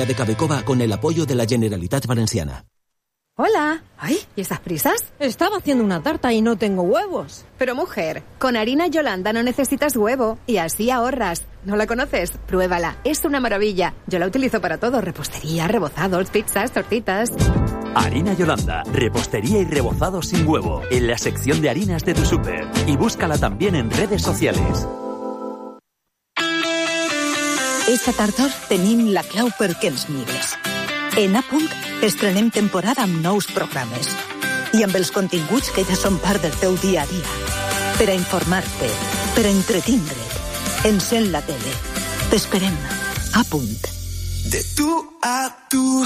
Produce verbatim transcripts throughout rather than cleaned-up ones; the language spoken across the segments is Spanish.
campaña de Cabecova con el apoyo de la Generalitat Valenciana. Hola. Ay, ¿y esas prisas? Estaba haciendo una tarta y no tengo huevos. Pero mujer, con harina Yolanda no necesitas huevo y así ahorras. ¿No la conoces? Pruébala, es una maravilla. Yo la utilizo para todo, repostería, rebozados, pizzas, tortitas. Harina Yolanda, repostería y rebozado sin huevo, en la sección de harinas de tu súper. Y búscala también en redes sociales. Esta tardor tenim la clau perquè ens mires. En A. estrenem temporada amb nous programes i amb els continguts que ja són part del teu dia a dia. Per a informar-te, per a entretindre't. Encén la tele. T'esperem. A. De tu a tu.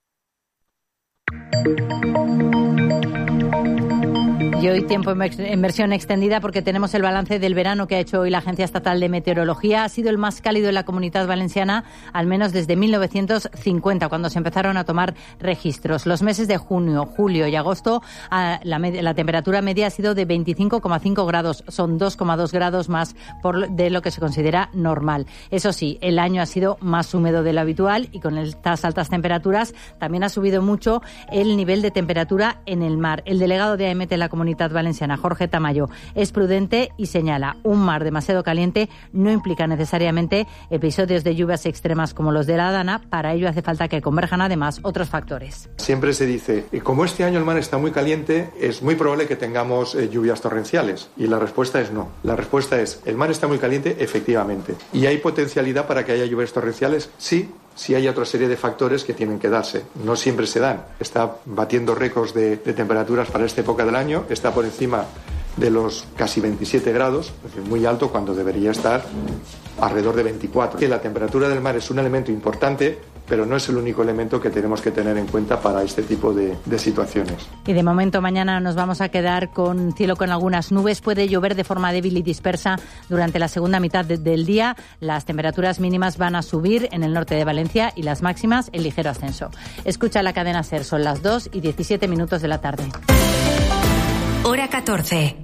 Y hoy tiempo en versión extendida porque tenemos el balance del verano que ha hecho hoy la Agencia Estatal de Meteorología. Ha sido el más cálido en la Comunidad Valenciana, al menos desde mil novecientos cincuenta, cuando se empezaron a tomar registros. Los meses de junio, julio y agosto, la, med- la temperatura media ha sido de veinticinco coma cinco grados. Son dos coma dos grados más por de lo que se considera normal. Eso sí, el año ha sido más húmedo de lo habitual y con estas altas temperaturas también ha subido mucho el nivel de temperatura en el mar. El delegado de A E M E T en la Comunidad Valenciana, Jorge Tamayo, es prudente y señala: un mar demasiado caliente no implica necesariamente episodios de lluvias extremas como los de la Dana. Para ello hace falta que converjan además otros factores. Siempre se dice, como este año el mar está muy caliente, es muy probable que tengamos eh, lluvias torrenciales. Y la respuesta es no. La respuesta es, el mar está muy caliente, efectivamente. ¿Y hay potencialidad para que haya lluvias torrenciales? Sí. Sí hay otra serie de factores que tienen que darse. No siempre se dan. Está batiendo récords de, de temperaturas para esta época del año. Está por encima de los casi veintisiete grados, es decir, muy alto cuando debería estar alrededor de veinticuatro. Que la temperatura del mar es un elemento importante, pero no es el único elemento que tenemos que tener en cuenta para este tipo de, de situaciones. Y de momento mañana nos vamos a quedar con cielo con algunas nubes. Puede llover de forma débil y dispersa durante la segunda mitad de, del día. Las temperaturas mínimas van a subir en el norte de Valencia y las máximas en ligero ascenso. Escucha la cadena SER, son las dos y diecisiete minutos de la tarde. Hora catorce.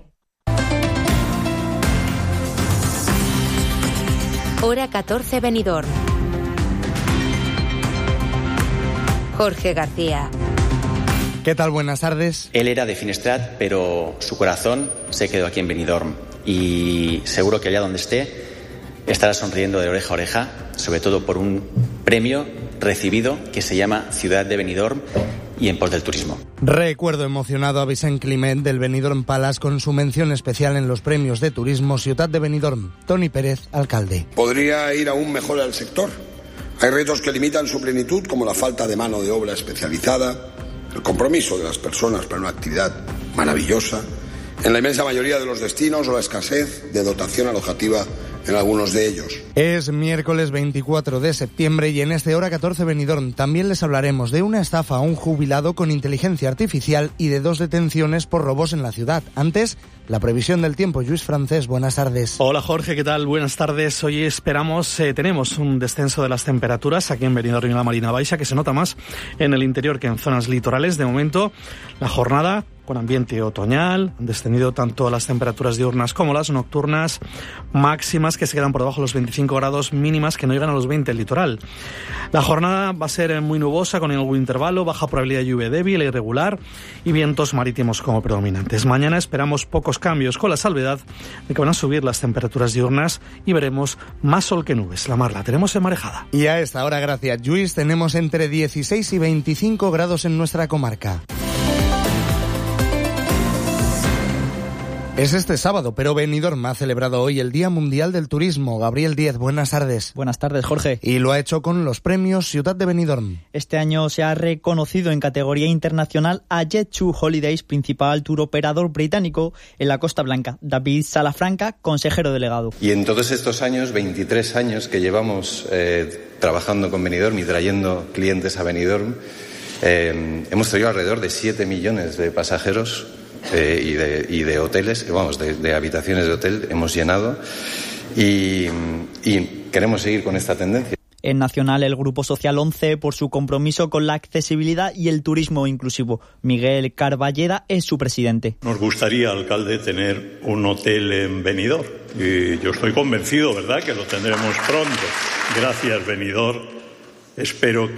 Hora catorce Benidorm. Jorge García. ¿Qué tal? Buenas tardes. Él era de Finestrat, pero su corazón se quedó aquí en Benidorm. Y seguro que allá donde esté estará sonriendo de oreja a oreja, sobre todo por un premio recibido que se llama Ciudad de Benidorm y en pos del turismo. Recuerdo emocionado a Vicent Climent del Benidorm Palace con su mención especial en los premios de turismo Ciudad de Benidorm. Toni Pérez, alcalde. Podría ir aún mejor al sector. Hay retos que limitan su plenitud, como la falta de mano de obra especializada, el compromiso de las personas para una actividad maravillosa, en la inmensa mayoría de los destinos, o la escasez de dotación alojativa en algunos de ellos. Es miércoles veinticuatro de septiembre y en este Hora catorce Benidorm también les hablaremos de una estafa a un jubilado con inteligencia artificial y de dos detenciones por robos en la ciudad. Antes, la previsión del tiempo. Lluís Francés, buenas tardes. Hola Jorge, ¿qué tal? Buenas tardes. Hoy esperamos, eh, tenemos un descenso de las temperaturas aquí en Benidorm y en la Marina Baixa, que se nota más en el interior que en zonas litorales. De momento, la jornada con ambiente otoñal, han descendido tanto las temperaturas diurnas como las nocturnas, máximas que se quedan por debajo de los veinticinco grados, mínimas que no llegan a los veinte el litoral. La jornada va a ser muy nubosa con algún intervalo, baja probabilidad de lluvia débil e irregular y vientos marítimos como predominantes. Mañana esperamos pocos cambios, con la salvedad de que van a subir las temperaturas diurnas y veremos más sol que nubes. La mar la tenemos enmarejada. Y a esta hora, gracias Lluís, tenemos entre dieciséis y veinticinco grados en nuestra comarca. Es este sábado, pero Benidorm ha celebrado hoy el Día Mundial del Turismo. Gabriel Díez, buenas tardes. Buenas tardes, Jorge. Y lo ha hecho con los premios Ciudad de Benidorm. Este año se ha reconocido en categoría internacional a Jet two Holidays, principal tour operador británico en la Costa Blanca. David Salafranca, consejero delegado. Y en todos estos años, veintitrés años que llevamos eh, trabajando con Benidorm y trayendo clientes a Benidorm, eh, hemos traído alrededor de siete millones de pasajeros Eh, y, de, y de hoteles, vamos, de, de habitaciones de hotel hemos llenado y, y queremos seguir con esta tendencia. En Nacional, el Grupo Social once, por su compromiso con la accesibilidad y el turismo inclusivo. Miguel Carballeda es su presidente. Nos gustaría, alcalde, tener un hotel en Benidorm y yo estoy convencido, ¿verdad?, que lo tendremos pronto. Gracias, Benidorm. Espero que